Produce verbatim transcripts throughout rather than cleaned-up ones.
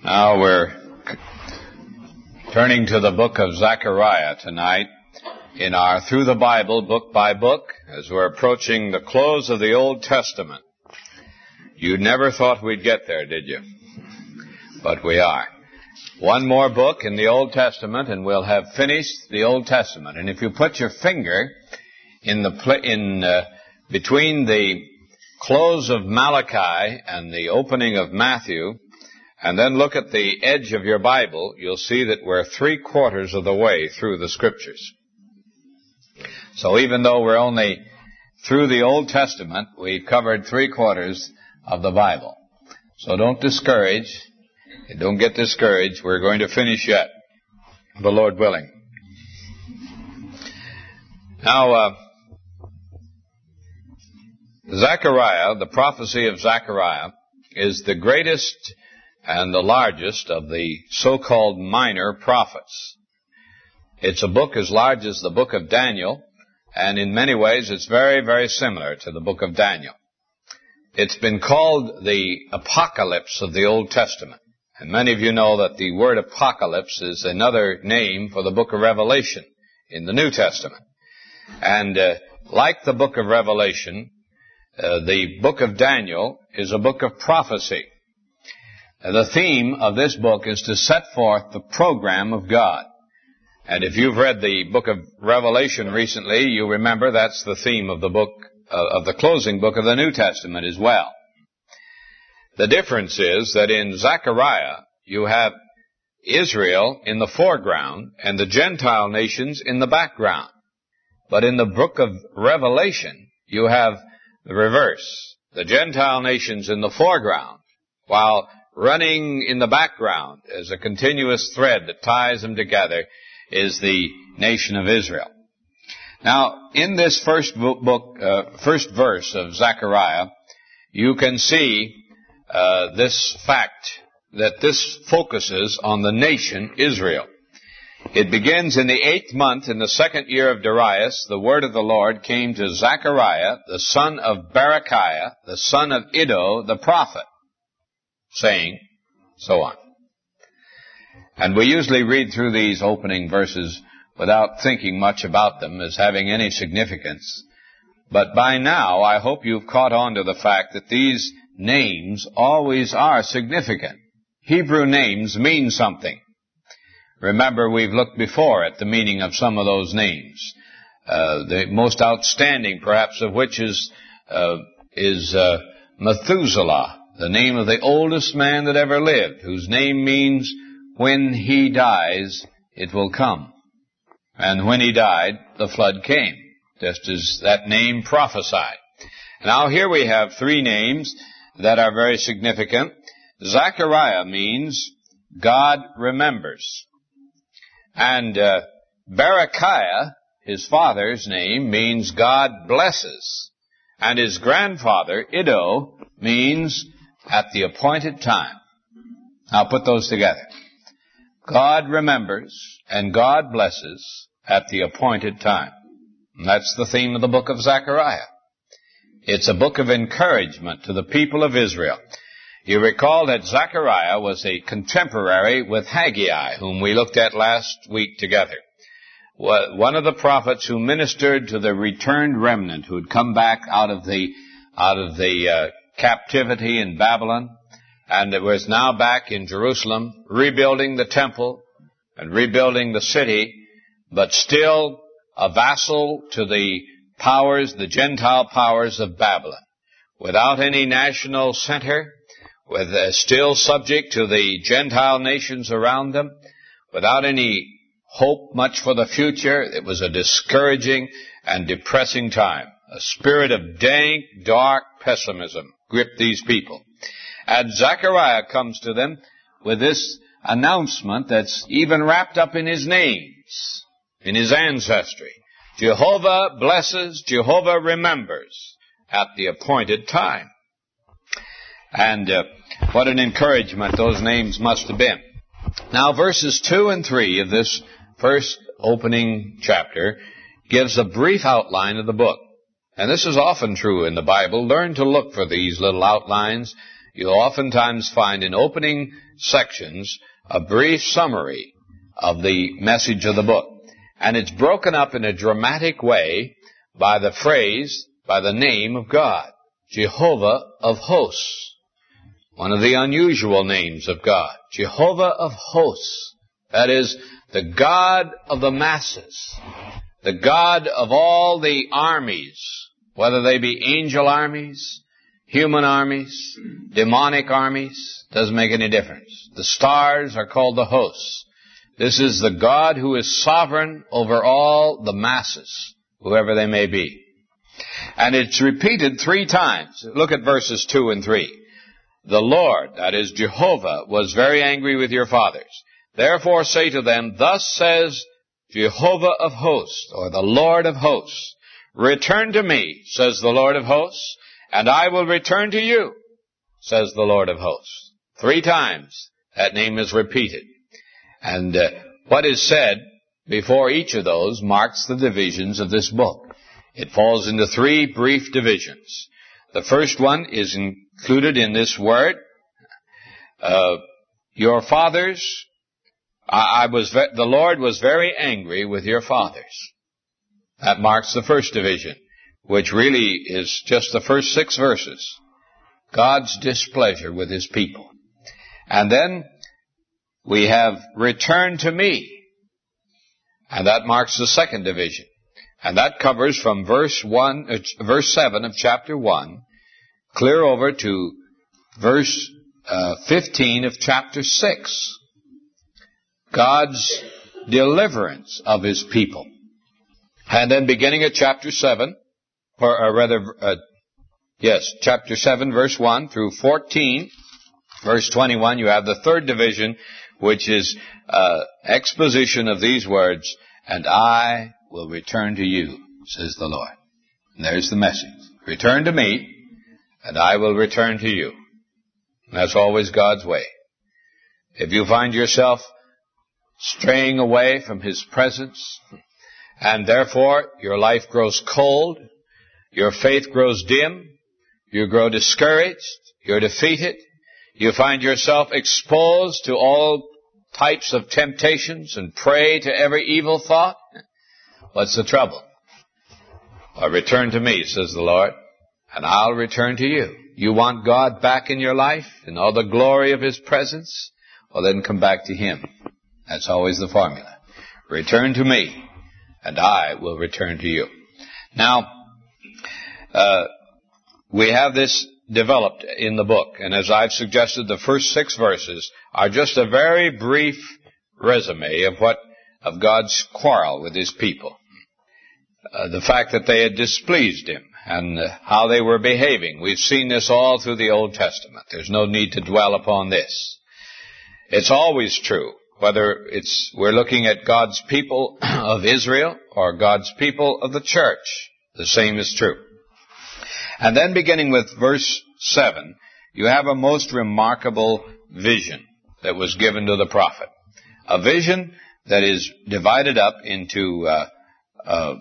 Now we're turning to the book of Zechariah tonight in our Through the Bible, book by book, as we're approaching the close of the Old Testament. You never thought we'd get there, did you? But we are. One more book in the Old Testament and we'll have finished the Old Testament. And if you put your finger in the pl- in uh, between the close of Malachi and the opening of Matthew, and then look at the edge of your Bible, you'll see that we're three quarters of the way through the Scriptures. So even though we're only through the Old Testament, we've covered three quarters of the Bible. So don't discourage. Don't get discouraged. We're going to finish yet, the Lord willing. Now, uh, Zechariah, the prophecy of Zechariah, is the greatest and the largest of the so-called minor prophets. It's a book as large as the book of Daniel, and in many ways it's very, very similar to the book of Daniel. It's been called the Apocalypse of the Old Testament. And many of you know that the word apocalypse is another name for the book of Revelation in the New Testament. And uh, like the book of Revelation, uh, the book of Daniel is a book of prophecy. The theme of this book is to set forth the program of God. And if you've read the book of Revelation recently, you remember that's the theme of the book, uh, of the closing book of the New Testament as well. The difference is that in Zechariah, you have Israel in the foreground and the Gentile nations in the background. But in the book of Revelation, you have the reverse. The Gentile nations in the foreground, while running in the background as a continuous thread that ties them together is the nation of Israel. Now, in this first book, uh, first verse of Zechariah, you can see uh, this fact that this focuses on the nation Israel. It begins in the eighth month in the second year of Darius. The word of the Lord came to Zechariah, the son of Berechiah, the son of Iddo, the prophet, saying, so on. And we usually read through these opening verses without thinking much about them as having any significance. But by now, I hope you've caught on to the fact that these names always are significant. Hebrew names mean something. Remember, we've looked before at the meaning of some of those names. Uh, the most outstanding, perhaps, of which is, uh, is uh, Methuselah, the name of the oldest man that ever lived, whose name means, when he dies, it will come. And when he died, the flood came, just as that name prophesied. Now here we have three names that are very significant. Zechariah means God remembers. And uh, Berechiah, his father's name, means God blesses. And his grandfather, Iddo, means at the appointed time. Now put those together. God remembers and God blesses at the appointed time. And that's the theme of the book of Zechariah. It's a book of encouragement to the people of Israel. You recall that Zechariah was a contemporary with Haggai, whom we looked at last week together. One of the prophets who ministered to the returned remnant who had come back out of the out of the uh, captivity in Babylon, and it was now back in Jerusalem, rebuilding the temple and rebuilding the city, but still a vassal to the powers, the Gentile powers of Babylon, without any national center, with uh, still subject to the Gentile nations around them, without any hope much for the future. It was a discouraging and depressing time. A spirit of dank, dark pessimism gripped these people. And Zechariah comes to them with this announcement that's even wrapped up in his names, in his ancestry. Jehovah blesses, Jehovah remembers at the appointed time. And uh, what an encouragement those names must have been. Now, verses two and three of this first opening chapter gives a brief outline of the book. And this is often true in the Bible. Learn to look for these little outlines you'll oftentimes find in opening sections a brief summary of the message of the book. And it's broken up in a dramatic way by the phrase, by the name of God, Jehovah of Hosts. One of the unusual names of God, Jehovah of Hosts. That is, the God of the masses, the God of all the armies, whether they be angel armies, human armies, demonic armies, doesn't make any difference. The stars are called the hosts. This is the God who is sovereign over all the masses, whoever they may be. And it's repeated three times. Look at verses two and three. The Lord, that is Jehovah, was very angry with your fathers. Therefore say to them, thus says Jehovah of hosts, or the Lord of hosts, return to me, says the Lord of hosts, and I will return to you, says the Lord of hosts. Three times that name is repeated. And uh, what is said before each of those marks the divisions of this book. It falls into three brief divisions. The first one is included in this word. Uh, your fathers, I, I was, ve- the Lord was very angry with your fathers. That marks the first division, which really is just the first six verses. God's displeasure with His people. And then we have return to me. And that marks the second division. And that covers from verse one, uh, verse seven of chapter one, clear over to verse uh, fifteen of chapter six. God's deliverance of His people. And then beginning at chapter seven, or, or rather, uh, yes, chapter seven, verse one through fourteen, verse twenty-one, you have the third division, which is uh, exposition of these words, and I will return to you, says the Lord. And there's the message. Return to me, and I will return to you. And that's always God's way. If you find yourself straying away from His presence, and therefore your life grows cold, your faith grows dim, you grow discouraged, you're defeated, you find yourself exposed to all types of temptations and prey to every evil thought, what's the trouble? Well, return to me, says the Lord, and I'll return to you. You want God back in your life and all the glory of His presence? Well, then come back to Him. That's always the formula. Return to me, and I will return to you. Now, uh, we have this developed in the book, and as I've suggested, the first six verses are just a very brief resume of what of God's quarrel with His people. Uh, the fact that they had displeased Him and uh, how they were behaving. We've seen this all through the Old Testament. There's no need to dwell upon this. It's always true, whether it's we're looking at God's people of Israel or God's people of the church. The same is true. And then beginning with verse seven, you have a most remarkable vision that was given to the prophet. A vision that is divided up into uh, uh,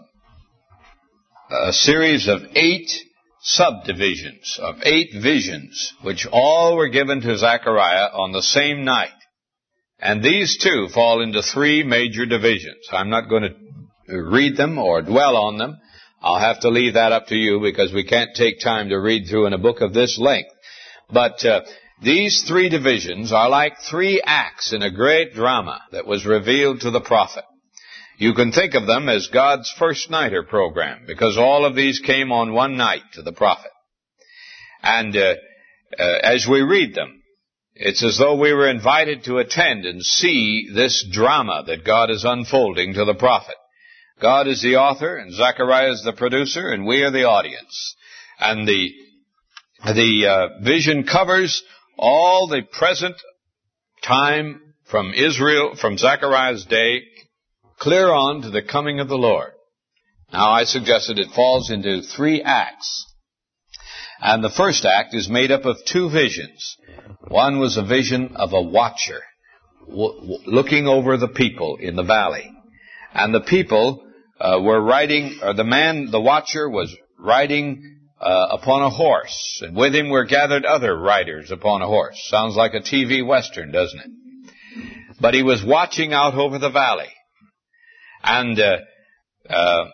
a series of eight subdivisions, of eight visions, which all were given to Zechariah on the same night. And these too fall into three major divisions. I'm not going to read them or dwell on them. I'll have to leave that up to you because we can't take time to read through in a book of this length. But uh, these three divisions are like three acts in a great drama that was revealed to the prophet. You can think of them as God's first nighter program because all of these came on one night to the prophet. And uh, uh, as we read them, it's as though we were invited to attend and see this drama that God is unfolding to the prophet. God is the author, and Zechariah is the producer, and we are the audience. And the the uh, vision covers all the present time from Israel, from Zechariah's day, clear on to the coming of the Lord. Now, I suggested it falls into three acts. And the first act is made up of two visions. One was a vision of a watcher w- w- looking over the people in the valley. And the people uh, were riding, or the man, the watcher, was riding uh, upon a horse, and with him were gathered other riders upon a horse. Sounds like a T V Western, doesn't it? But he was watching out over the valley. And uh, uh,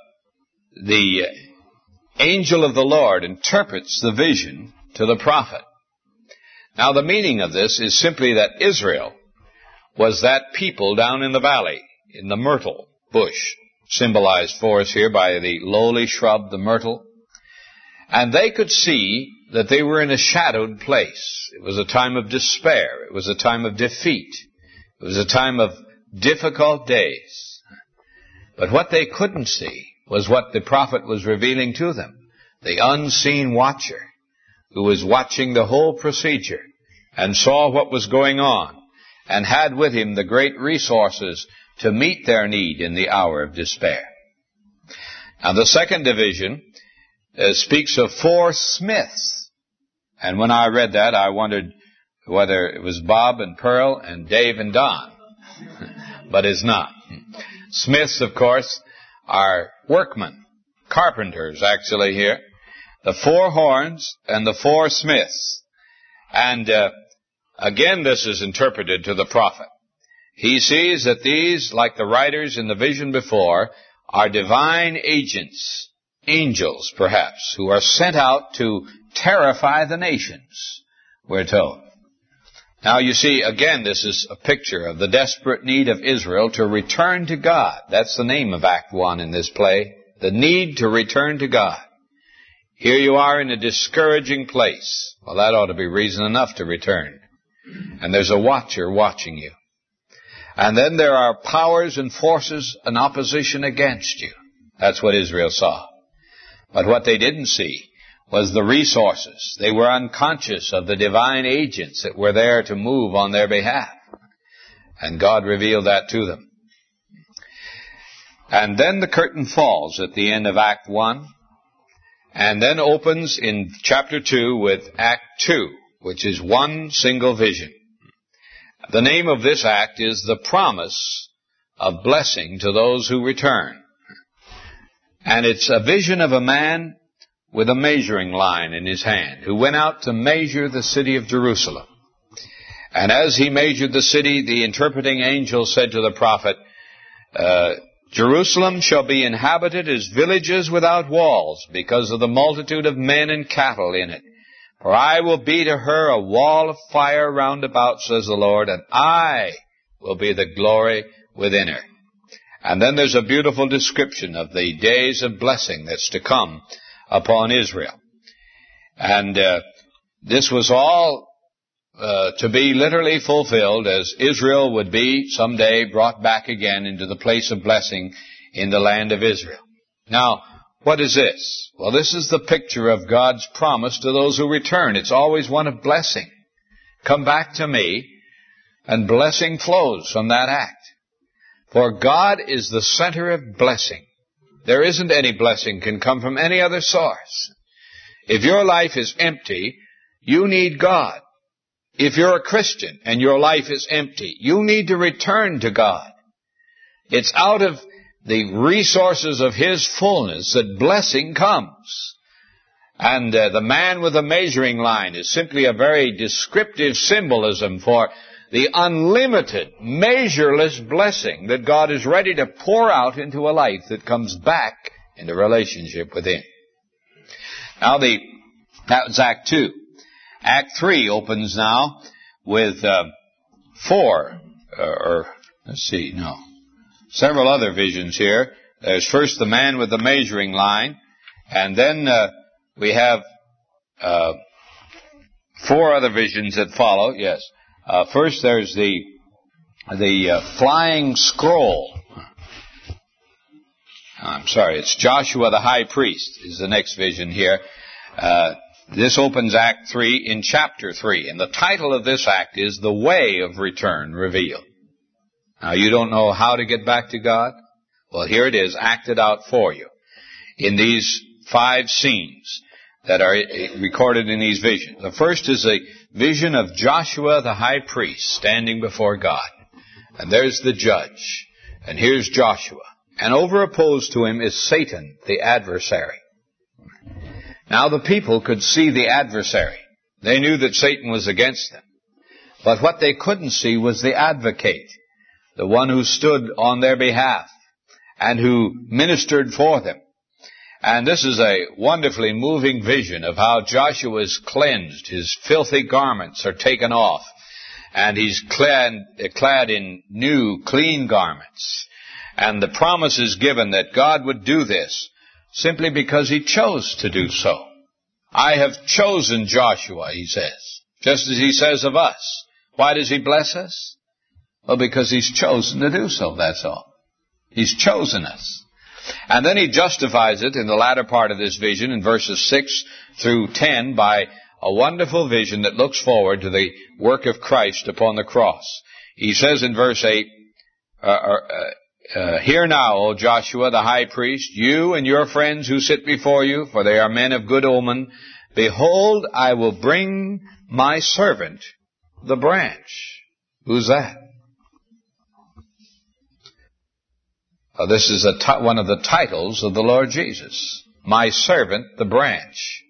the angel of the Lord interprets the vision to the prophet. Now, the meaning of this is simply that Israel was that people down in the valley, in the myrtle bush, symbolized for us here by the lowly shrub, the myrtle. And they could see that they were in a shadowed place. It was a time of despair. It was a time of defeat. It was a time of difficult days. But what they couldn't see was what the prophet was revealing to them. The unseen watcher who was watching the whole procedure and saw what was going on and had with him the great resources to meet their need in the hour of despair. Now, the second division uh, speaks of four smiths. And when I read that, I wondered whether it was Bob and Pearl and Dave and Don. But it's not. Smiths, of course, are workmen, carpenters actually here. The four horns and the four smiths. And uh, again, this is interpreted to the prophet. He sees that these, like the writers in the vision before, are divine agents, angels perhaps, who are sent out to terrify the nations, we're told. Now you see, again, this is a picture of the desperate need of Israel to return to God. That's the name of Act one in this play, the need to return to God. Here you are in a discouraging place. Well, that ought to be reason enough to return. And there's a watcher watching you. And then there are powers and forces in opposition against you. That's what Israel saw. But what they didn't see was the resources. They were unconscious of the divine agents that were there to move on their behalf. And God revealed that to them. And then the curtain falls at the end of Act one, and then opens in chapter two with Act two, which is one single vision. The name of this act is the promise of blessing to those who return. And it's a vision of a man with a measuring line in his hand who went out to measure the city of Jerusalem. And as he measured the city, the interpreting angel said to the prophet, uh, Jerusalem shall be inhabited as villages without walls because of the multitude of men and cattle in it. For I will be to her a wall of fire round about, says the Lord, and I will be the glory within her. And then there's a beautiful description of the days of blessing that's to come upon Israel. And uh, this was all uh, to be literally fulfilled as Israel would be someday brought back again into the place of blessing in the land of Israel. Now, what is this? Well, this is the picture of God's promise to those who return. It's always one of blessing. Come back to me, and blessing flows from that act. For God is the center of blessing. There isn't any blessing can come from any other source. If your life is empty, you need God. If you're a Christian and your life is empty, you need to return to God. It's out of the resources of His fullness that blessing comes. And uh, the man with the measuring line is simply a very descriptive symbolism for the unlimited, measureless blessing that God is ready to pour out into a life that comes back into relationship with Him. Now, the that was Act two. Act three opens now with uh, four, uh, or let's see, no, several other visions here. There's first the man with the measuring line, and then uh, we have uh, four other visions that follow. Yes. Uh, first, there's the the uh, flying scroll. I'm sorry, it's Joshua the high priest is the next vision here. Uh, this opens Act three in chapter three, and the title of this act is The Way of Return Revealed. Now, you don't know how to get back to God? Well, here it is, acted out for you in these five scenes that are recorded in these visions. The first is a vision of Joshua the high priest standing before God. And there's the judge. And here's Joshua. And over opposed to him is Satan, the adversary. Now the people could see the adversary. They knew that Satan was against them. But what they couldn't see was the advocate, the one who stood on their behalf and who ministered for them. And this is a wonderfully moving vision of how Joshua is cleansed. His filthy garments are taken off, and he's clad, clad in new, clean garments. And the promise is given that God would do this simply because he chose to do so. I have chosen Joshua, he says, just as he says of us. Why does he bless us? Well, because he's chosen to do so, that's all. He's chosen us. And then he justifies it in the latter part of this vision in verses six through ten by a wonderful vision that looks forward to the work of Christ upon the cross. He says in verse eight, uh, uh, uh, Hear now, O Joshua the high priest, you and your friends who sit before you, for they are men of good omen. Behold, I will bring my servant, the branch. Who's that? Uh, this is a t- one of the titles of the Lord Jesus. My servant, the branch.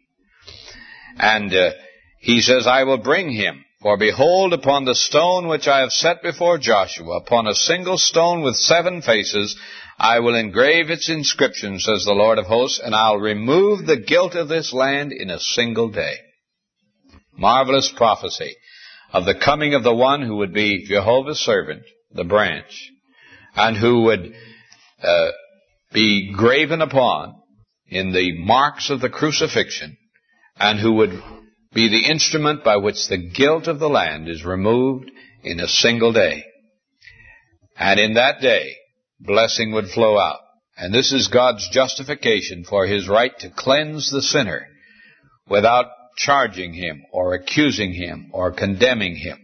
And uh, he says, I will bring him. For behold, upon the stone which I have set before Joshua, upon a single stone with seven faces, I will engrave its inscription, says the Lord of hosts, and I'll remove the guilt of this land in a single day. Marvelous prophecy of the coming of the one who would be Jehovah's servant, the branch, and who would uh, be graven upon in the marks of the crucifixion, and who would be the instrument by which the guilt of the land is removed in a single day. And in that day, blessing would flow out. And this is God's justification for his right to cleanse the sinner without charging him or accusing him or condemning him.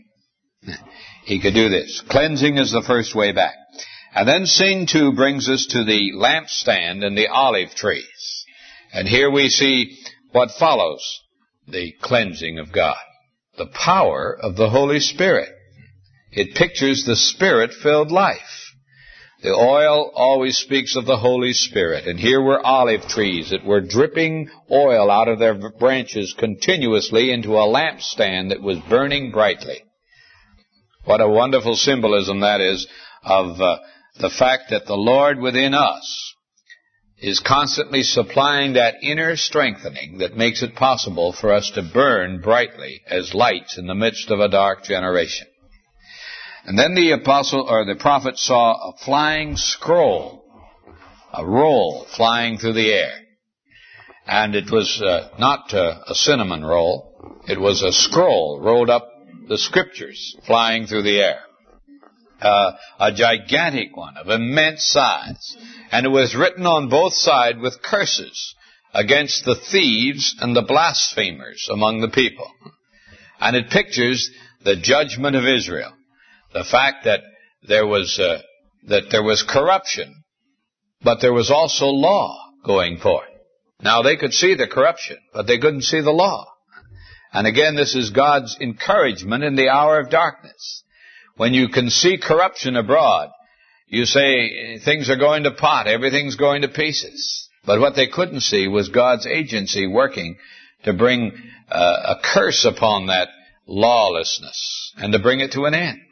He could do this. Cleansing is the first way back. And then scene two brings us to the lampstand and the olive trees. And here we see what follows the cleansing of God. The power of the Holy Spirit. It pictures the Spirit-filled life. The oil always speaks of the Holy Spirit. And here were olive trees that were dripping oil out of their branches continuously into a lampstand that was burning brightly. What a wonderful symbolism that is of uh, the fact that the Lord within us is constantly supplying that inner strengthening that makes it possible for us to burn brightly as lights in the midst of a dark generation. And then the apostle or the prophet saw a flying scroll, a roll flying through the air. And it was uh, not uh, a cinnamon roll. It was a scroll rolled up the scriptures flying through the air. Uh, a gigantic one of immense size. And it was written on both sides with curses against the thieves and the blasphemers among the people. And it pictures the judgment of Israel. The fact that there was uh, that there was corruption, but there was also law going forth. Now they could see the corruption, but they couldn't see the law. And again, this is God's encouragement in the hour of darkness. When you can see corruption abroad, you say things are going to pot, everything's going to pieces. But what they couldn't see was God's agency working to bring uh, a curse upon that lawlessness and to bring it to an end.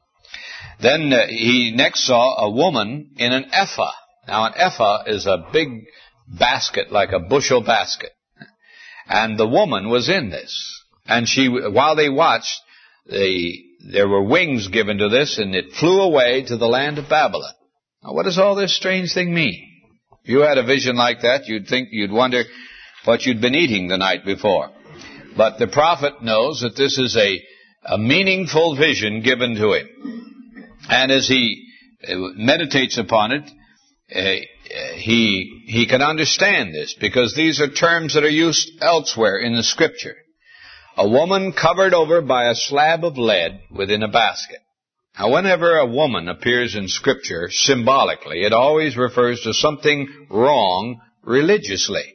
Then uh, he next saw a woman in an ephah. Now an ephah is a big basket, like a bushel basket. And the woman was in this. And she, while they watched, the, there were wings given to this, and it flew away to the land of Babylon. Now what does all this strange thing mean? If you had a vision like that, you'd think, you'd wonder what you'd been eating the night before. But the prophet knows that this is a, a meaningful vision given to him. And as he meditates upon it, uh, he he can understand this, because these are terms that are used elsewhere in the Scripture. A woman covered over by a slab of lead within a basket. Now, whenever a woman appears in Scripture symbolically, it always refers to something wrong religiously.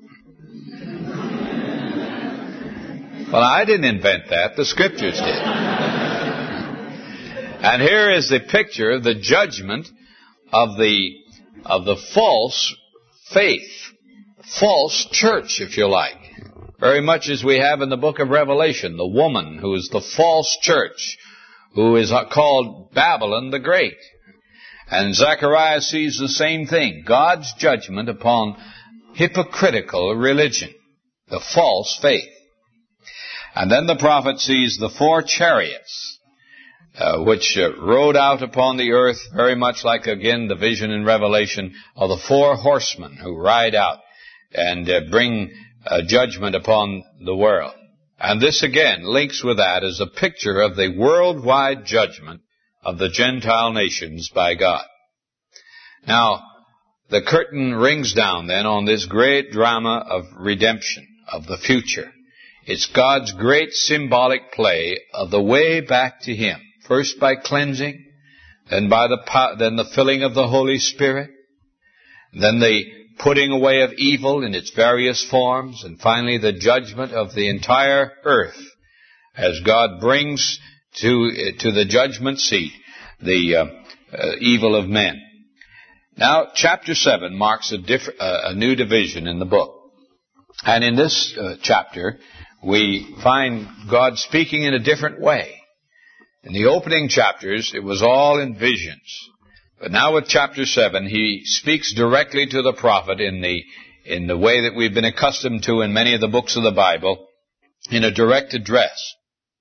Well, I didn't invent that. The Scriptures did. And here is the picture of the judgment of the of the false faith, false church, if you like. Very much as we have in the book of Revelation, the woman who is the false church, who is called Babylon the Great. And Zechariah sees the same thing, God's judgment upon hypocritical religion, the false faith. And then the prophet sees the four chariots, uh, which uh, rode out upon the earth, very much like, again, the vision in Revelation of the four horsemen who ride out and uh, bring uh, judgment upon the world. And this, again, links with that as a picture of the worldwide judgment of the Gentile nations by God. Now, the curtain rings down then on this great drama of redemption, of the future. It's God's great symbolic play of the way back to Him. First by cleansing, then by the then the filling of the Holy Spirit, then the putting away of evil in its various forms, and finally the judgment of the entire earth as God brings to to the judgment seat the uh, uh, evil of men. Now, chapter seven marks a, diff- uh, a new division in the book. And in this uh, chapter, we find God speaking in a different way. In the opening chapters, it was all in visions. But now with chapter seven, He speaks directly to the prophet in the in the way that we've been accustomed to in many of the books of the Bible, in a direct address.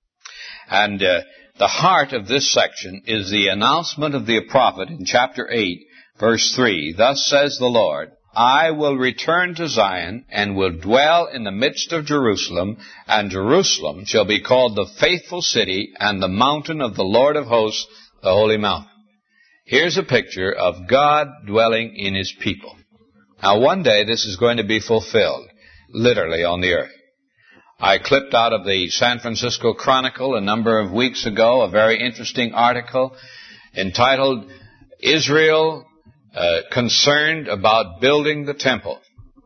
And uh, the heart of this section is the announcement of the prophet in chapter eight, verse three. Thus says the Lord, I will return to Zion and will dwell in the midst of Jerusalem, and Jerusalem shall be called the faithful city and the mountain of the Lord of hosts, the holy mountain. Here's a picture of God dwelling in His people. Now, one day this is going to be fulfilled, literally on the earth. I clipped out of the San Francisco Chronicle a number of weeks ago a very interesting article entitled, Israel uh, Concerned About Building the Temple.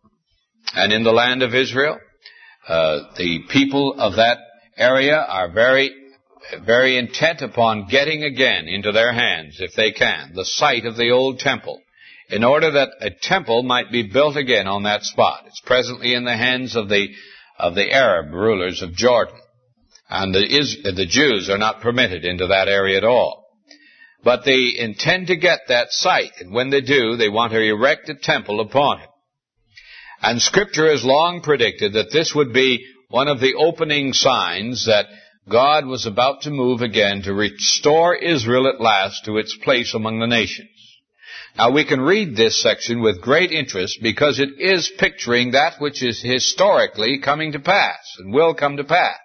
And in the land of Israel, uh, the people of that area are very, very intent upon getting again into their hands, if they can, the site of the old temple, in order that a temple might be built again on that spot. It's presently in the hands of the of the Arab rulers of Jordan. And the, is, the Jews are not permitted into that area at all. But they intend to get that site, and when they do, they want to erect a temple upon it. And Scripture has long predicted that this would be one of the opening signs that God was about to move again to restore Israel at last to its place among the nations. Now, we can read this section with great interest because it is picturing that which is historically coming to pass and will come to pass.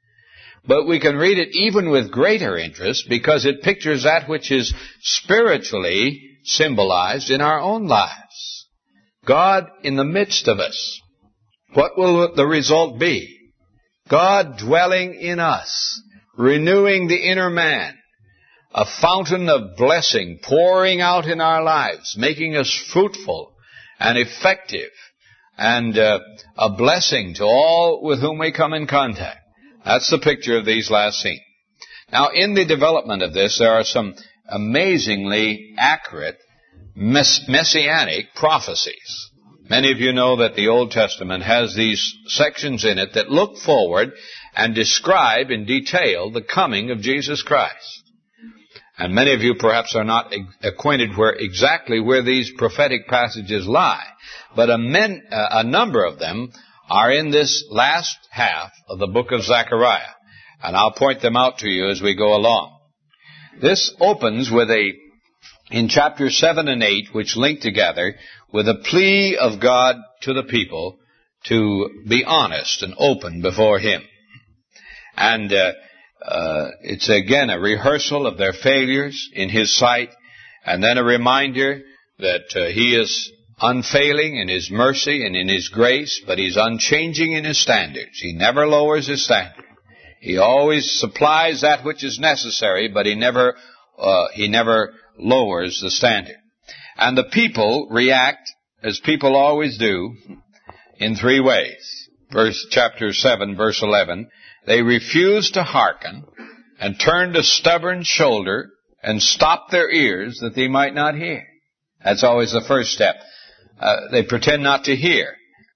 But we can read it even with greater interest because it pictures that which is spiritually symbolized in our own lives. God in the midst of us. What will the result be? God dwelling in us, renewing the inner man. A fountain of blessing pouring out in our lives, making us fruitful and effective and uh, a blessing to all with whom we come in contact. That's the picture of these last scenes. Now, in the development of this, there are some amazingly accurate mess- messianic prophecies. Many of you know that the Old Testament has these sections in it that look forward and describe in detail the coming of Jesus Christ. And many of you perhaps are not acquainted where exactly where these prophetic passages lie. But a, men, a number of them are in this last half of the book of Zechariah. And I'll point them out to you as we go along. This opens with a, in chapter seven and eight, which link together, with a plea of God to the people to be honest and open before Him. And uh, Uh, it's again a rehearsal of their failures in His sight, and then a reminder that uh, He is unfailing in His mercy and in His grace, but He's unchanging in His standards. He never lowers His standard. He always supplies that which is necessary, but He never uh, He never lowers the standard. And the people react, as people always do, in three ways. Verse chapter seven, verse eleven. They refused to hearken and turned a stubborn shoulder and stopped their ears that they might not hear. That's always the first step. Uh, they pretend not to hear.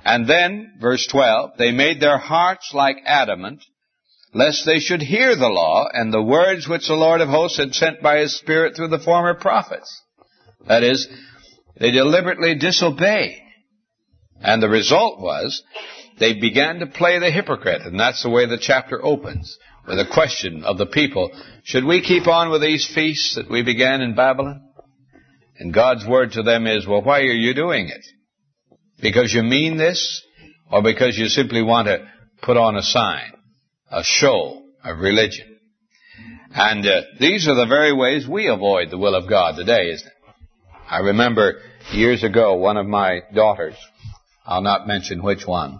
And then, verse twelve, they made their hearts like adamant, lest they should hear the law and the words which the Lord of hosts had sent by his Spirit through the former prophets. That is, they deliberately disobeyed. And the result was, they began to play the hypocrite. And that's the way the chapter opens, with a question of the people. Should we keep on with these feasts that we began in Babylon? And God's word to them is, well, why are you doing it? Because you mean this? Or because you simply want to put on a sign, a show of religion? And uh, these are the very ways we avoid the will of God today, isn't it? I remember years ago, one of my daughters, I'll not mention which one,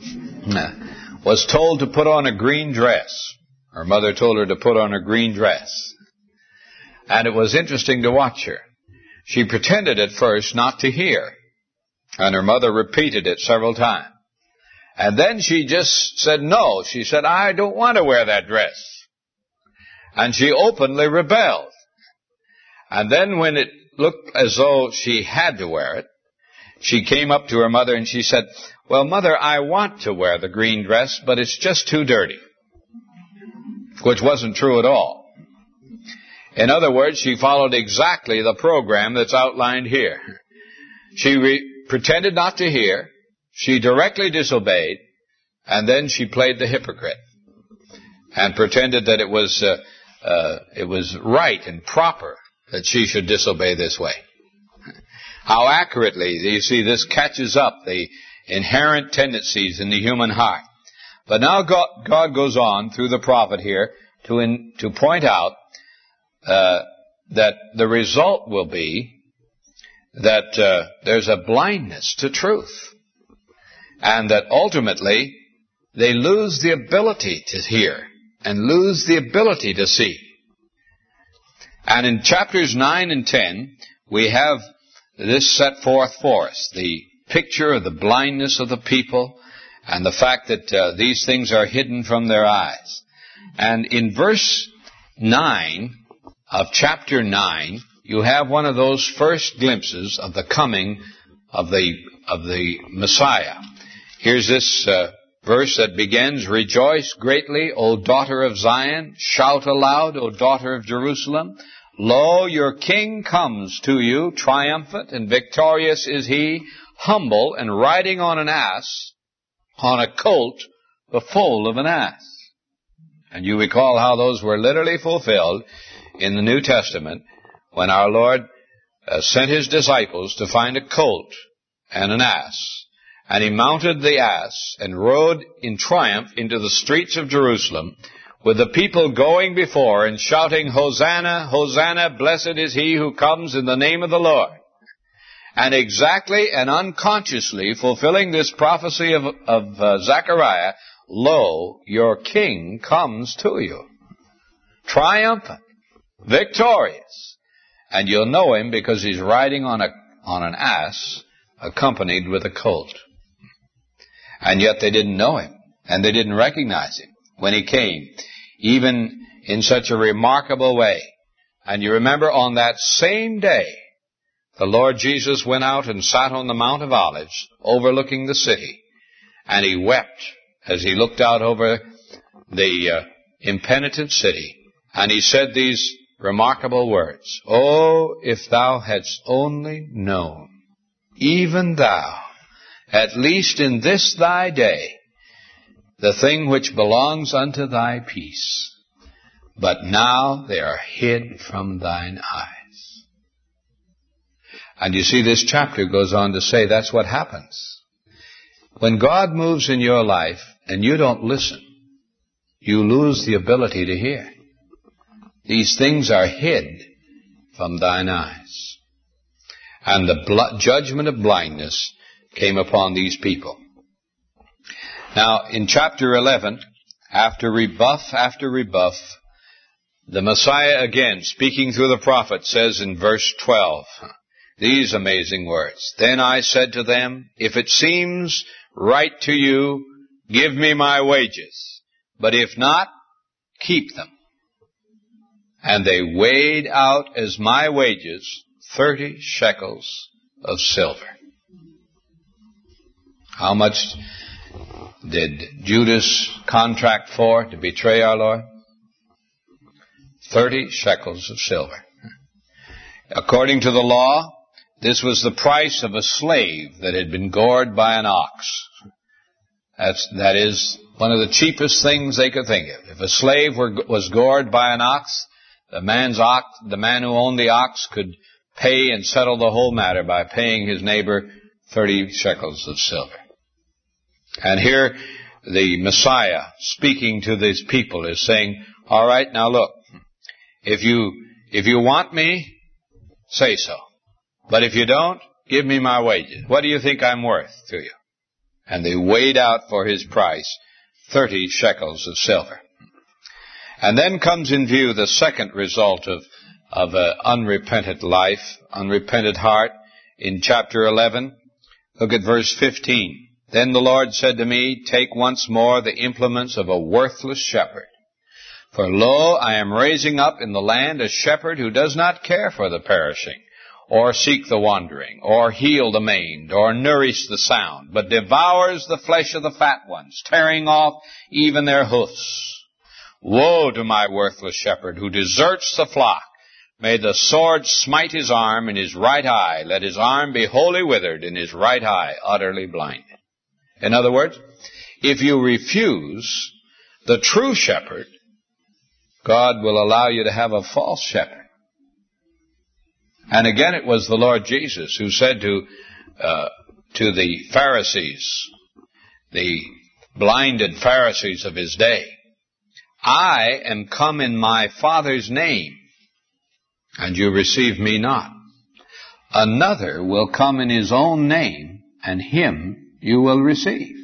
was told to put on a green dress. Her mother told her to put on a green dress. And it was interesting to watch her. She pretended at first not to hear. And her mother repeated it several times. And then she just said no. She said, I don't want to wear that dress. And she openly rebelled. And then when it looked as though she had to wear it, she came up to her mother and she said, well, Mother, I want to wear the green dress, but it's just too dirty. Which wasn't true at all. In other words, she followed exactly the program that's outlined here. She re- pretended not to hear, she directly disobeyed, and then she played the hypocrite and pretended that it was uh, uh, it was right and proper that she should disobey this way. How accurately, you see, this catches up the inherent tendencies in the human heart. But now God, God goes on through the prophet here to in, to point out uh, that the result will be that uh, there's a blindness to truth, and that ultimately they lose the ability to hear and lose the ability to see. And in chapters nine and ten, we have this set forth for us, the picture of the blindness of the people and the fact that uh, these things are hidden from their eyes. And in verse nine of chapter nine, you have one of those first glimpses of the coming of the of the Messiah. Here's this uh, verse that begins, Rejoice greatly, O daughter of Zion. Shout aloud, O daughter of Jerusalem. Lo, your king comes to you, triumphant and victorious is he, humble and riding on an ass, on a colt, the foal of an ass. And you recall how those were literally fulfilled in the New Testament when our Lord uh, sent his disciples to find a colt and an ass. And he mounted the ass and rode in triumph into the streets of Jerusalem, with the people going before and shouting, Hosanna, Hosanna, blessed is he who comes in the name of the Lord. And exactly and unconsciously fulfilling this prophecy of, of uh, Zechariah, lo, your king comes to you, triumphant, victorious. And you'll know him because he's riding on a on an ass, accompanied with a colt. And yet they didn't know him, and they didn't recognize him when he came, even in such a remarkable way. And you remember on that same day, the Lord Jesus went out and sat on the Mount of Olives, overlooking the city, and he wept as he looked out over the uh, impenitent city, and he said these remarkable words, Oh, if thou hadst only known, even thou, at least in this thy day, the thing which belongs unto thy peace, but now they are hid from thine eyes. And you see, this chapter goes on to say that's what happens. When God moves in your life and you don't listen, you lose the ability to hear. These things are hid from thine eyes. And the bl- judgment of blindness came upon these people. Now, in chapter eleven, after rebuff after rebuff, the Messiah again, speaking through the prophet, says in verse twelve, these amazing words, Then I said to them, If it seems right to you, give me my wages, but if not, keep them. And they weighed out as my wages thirty shekels of silver. How much did Judas contract for to betray our Lord? Thirty shekels of silver. According to the law, this was the price of a slave that had been gored by an ox. That's, that is one of the cheapest things they could think of. If a slave were, was gored by an ox, the man's ox, the man who owned the ox could pay and settle the whole matter by paying his neighbor thirty shekels of silver. And here the Messiah, speaking to these people, is saying, all right, now look, if you, if you want me, say so. But if you don't, give me my wages. What do you think I'm worth to you? And they weighed out for his price thirty shekels of silver. And then comes in view the second result of, of an unrepentant life, unrepentant heart, in chapter eleven. Look at verse fifteen. Then the Lord said to me, take once more the implements of a worthless shepherd. For lo, I am raising up in the land a shepherd who does not care for the perishing, or seek the wandering, or heal the maimed, or nourish the sound, but devours the flesh of the fat ones, tearing off even their hoofs. Woe to my worthless shepherd who deserts the flock. May the sword smite his arm in his right eye. Let his arm be wholly withered, and his right eye utterly blinded. In other words, if you refuse the true shepherd, God will allow you to have a false shepherd. And again, it was the Lord Jesus who said to uh, to the Pharisees, the blinded Pharisees of his day, I am come in my Father's name, and you receive me not. Another will come in his own name, and him you will receive.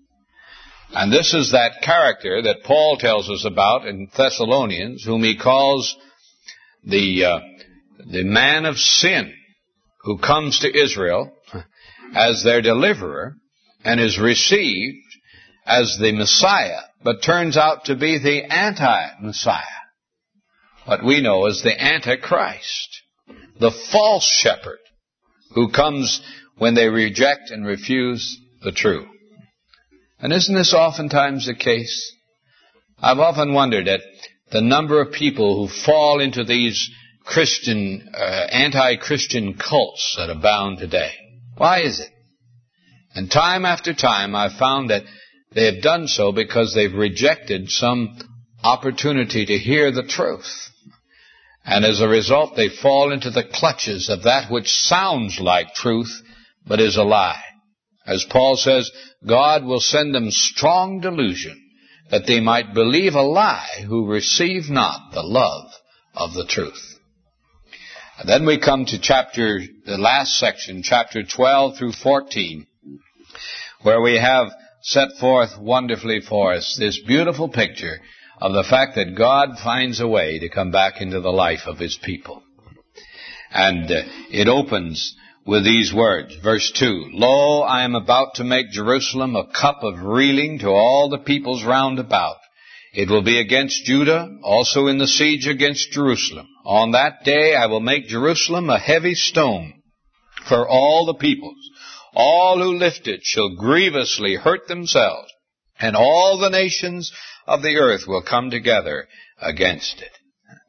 And this is that character that Paul tells us about in Thessalonians, whom he calls the uh, the man of sin, who comes to Israel as their deliverer and is received as the Messiah, but turns out to be the anti-Messiah, what we know as the Antichrist, the false shepherd, who comes when they reject and refuse the true. And isn't this oftentimes the case? I've often wondered at the number of people who fall into these Christian, uh, anti-Christian cults that abound today. Why is it? And time after time I've found that they have done so because they've rejected some opportunity to hear the truth. And as a result, they fall into the clutches of that which sounds like truth, but is a lie. As Paul says, God will send them strong delusion, that they might believe a lie who receive not the love of the truth. And then we come to chapter, the last section, chapter twelve through fourteen, where we have set forth wonderfully for us this beautiful picture of the fact that God finds a way to come back into the life of his people. And uh, it opens with these words, verse two, Lo, I am about to make Jerusalem a cup of reeling to all the peoples round about. It will be against Judah, also in the siege against Jerusalem. On that day I will make Jerusalem a heavy stone for all the peoples. All who lift it shall grievously hurt themselves, and all the nations of the earth will come together against it.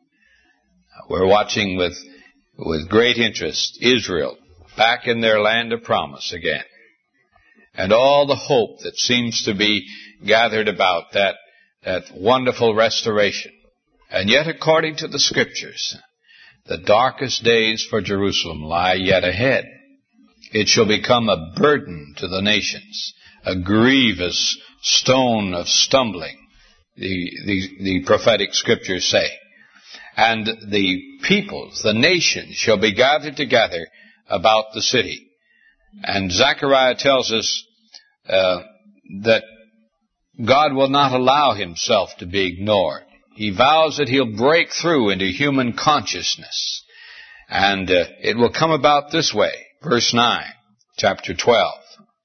We're watching with, with great interest Israel back in their land of promise again. And all the hope that seems to be gathered about that, that wonderful restoration. And yet, according to the Scriptures, the darkest days for Jerusalem lie yet ahead. It shall become a burden to the nations, a grievous stone of stumbling, the, the, the prophetic Scriptures say. And the peoples, the nations, shall be gathered together about the city. And Zechariah tells us uh, that God will not allow himself to be ignored. He vows that he'll break through into human consciousness. And uh, it will come about this way. Verse nine, chapter twelve.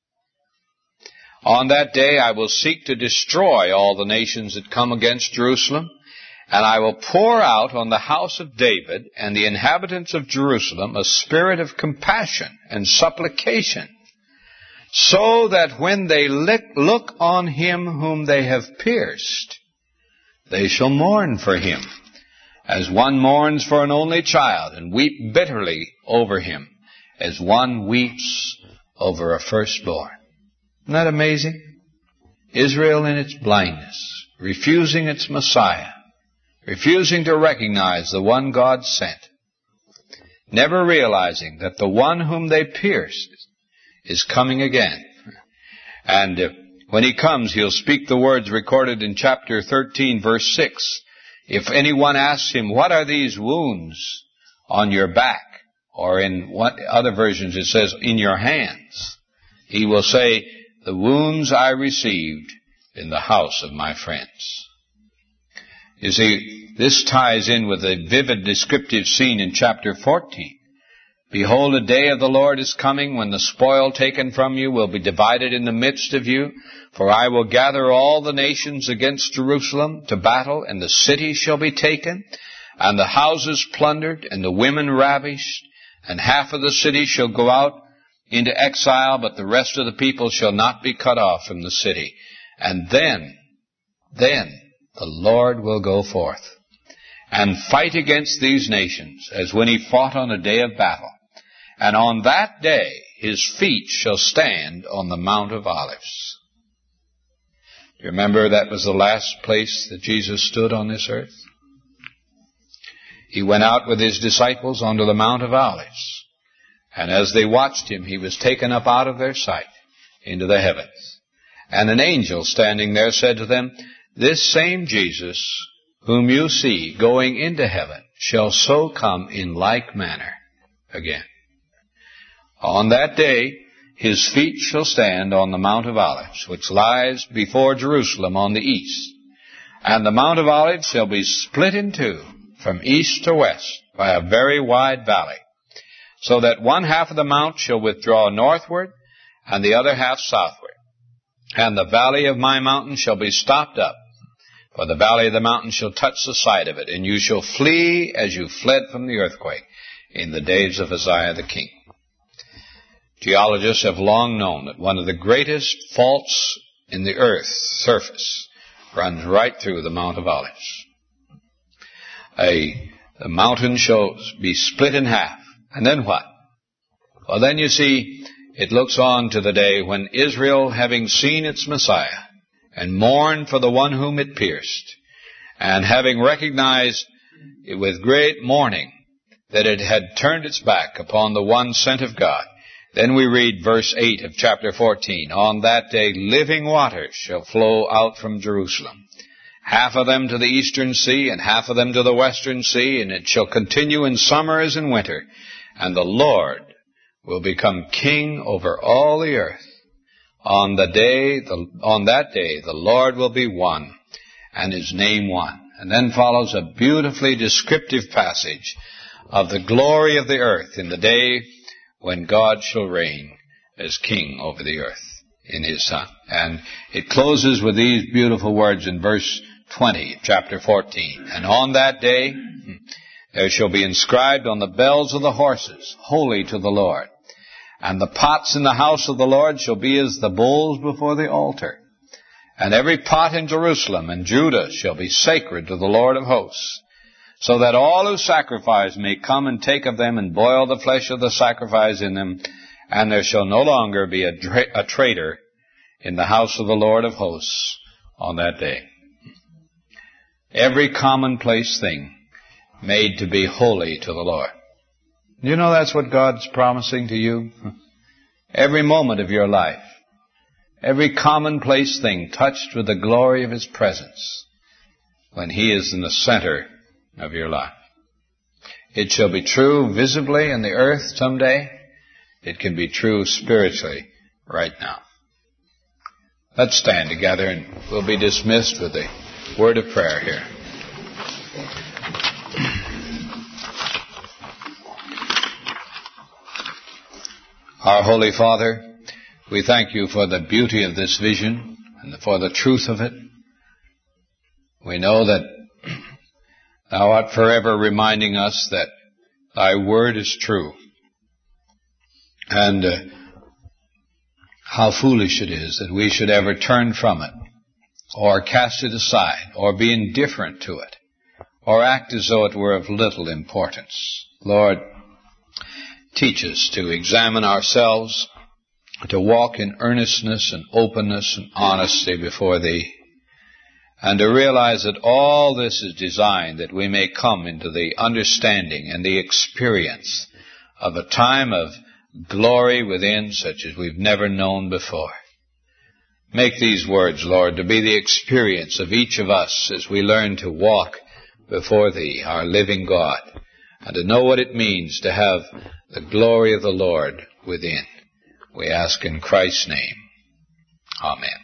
On that day I will seek to destroy all the nations that come against Jerusalem, and I will pour out on the house of David and the inhabitants of Jerusalem a spirit of compassion and supplication, so that when they look on him whom they have pierced, they shall mourn for him, as one mourns for an only child, and weep bitterly over him, as one weeps over a firstborn. Isn't that amazing? Israel in its blindness, refusing its Messiah, refusing to recognize the one God sent, never realizing that the one whom they pierced is coming again. And uh, when he comes, he'll speak the words recorded in chapter thirteen, verse six. If anyone asks him, what are these wounds on your back? Or in what other versions it says, in your hands. He will say, the wounds I received in the house of my friends. You see, this ties in with a vivid descriptive scene in chapter fourteen. Behold, a day of the Lord is coming when the spoil taken from you will be divided in the midst of you. For I will gather all the nations against Jerusalem to battle, and the city shall be taken, and the houses plundered, and the women ravished, and half of the city shall go out into exile, but the rest of the people shall not be cut off from the city. And then, then the Lord will go forth and fight against these nations as when he fought on a day of battle. And on that day his feet shall stand on the Mount of Olives. Do you remember that was the last place that Jesus stood on this earth? He went out with his disciples onto the Mount of Olives. And as they watched him, he was taken up out of their sight into the heavens. And an angel standing there said to them, this same Jesus, whom you see going into heaven, shall so come in like manner again. On that day, his feet shall stand on the Mount of Olives, which lies before Jerusalem on the east. And the Mount of Olives shall be split in two, from east to west, by a very wide valley, so that one half of the mount shall withdraw northward, and the other half southward. And the valley of my mountain shall be stopped up, for the valley of the mountain shall touch the side of it, and you shall flee as you fled from the earthquake in the days of Uzziah the king. Geologists have long known that one of the greatest faults in the earth's surface runs right through the Mount of Olives. A, the mountain shall be split in half. And then what? Well, then you see, it looks on to the day when Israel, having seen its Messiah, and mourned for the one whom it pierced, and having recognized with great mourning that it had turned its back upon the one sent of God, then we read verse eight of chapter fourteen, on that day living waters shall flow out from Jerusalem, half of them to the eastern sea, and half of them to the western sea, and it shall continue in summer as in winter, and the Lord will become king over all the earth. On the day, the, on that day, the Lord will be one, and his name one. And then follows a beautifully descriptive passage of the glory of the earth in the day when God shall reign as king over the earth in his Son. And it closes with these beautiful words in verse twenty, chapter fourteen. And on that day there shall be inscribed on the bells of the horses, holy to the Lord. And the pots in the house of the Lord shall be as the bowls before the altar. And every pot in Jerusalem and Judah shall be sacred to the Lord of hosts, so that all who sacrifice may come and take of them and boil the flesh of the sacrifice in them, and there shall no longer be a, tra- a traitor in the house of the Lord of hosts on that day. Every commonplace thing made to be holy to the Lord. You know that's what God's promising to you? Every moment of your life, every commonplace thing touched with the glory of his presence when he is in the center of your life. It shall be true visibly in the earth someday. It can be true spiritually right now. Let's stand together and we'll be dismissed with a word of prayer here. Our Holy Father, we thank you for the beauty of this vision and for the truth of it. We know that thou art forever reminding us that thy word is true. And uh, how foolish it is that we should ever turn from it, or cast it aside, or be indifferent to it, or act as though it were of little importance. Lord, teach us to examine ourselves, to walk in earnestness and openness and honesty before Thee, and to realize that all this is designed that we may come into the understanding and the experience of a time of glory within such as we've never known before. Make these words, Lord, to be the experience of each of us as we learn to walk before Thee, our living God, and to know what it means to have the glory of the Lord within. We ask in Christ's name. Amen.